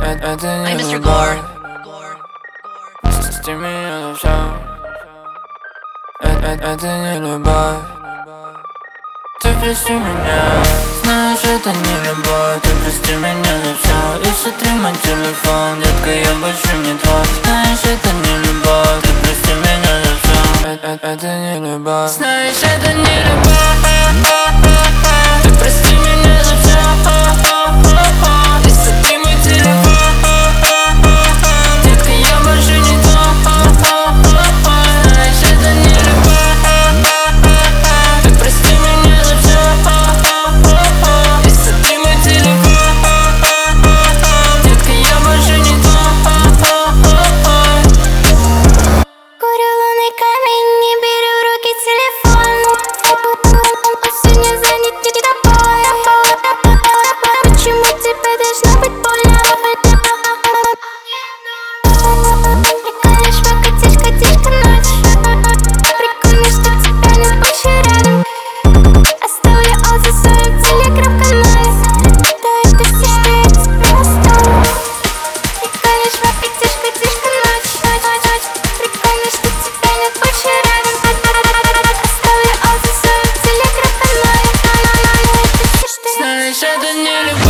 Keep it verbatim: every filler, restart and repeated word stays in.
Это не любовь. Прости меня за все. Это не любовь. Ты прости меня. Знаешь, это не любовь. Ты прости меня за все. И сотри мой телефон, детка, я больше не твой. Знаешь, это не любовь. Ты прости меня за все. Это не любовь. Знаешь, это не любовь. Ты прости меня за все. И сотри мой телефон, детка, я больше не твой. Знаешь, это не любовь. Ты прости меня за все. И сотри мой телефон, детка, я больше не твой. Курю лунный камень, не беру в руки телефон. Он сегодня занят не тобой. Почему тебе должно быть больно? Прикольно, что котишь, котишка ночь. Прикольно, что тебя нет больше рядом. Оставлю отзыв в своем телеграм-канале. Да это все, что я тебе оставлю. Прикольно, что котишь, котишка ночь. Прикольно, что тебя нет больше рядом. Оставлю отзыв в своем телеграм-канале. Это все, что я... Знаешь, это не любовь.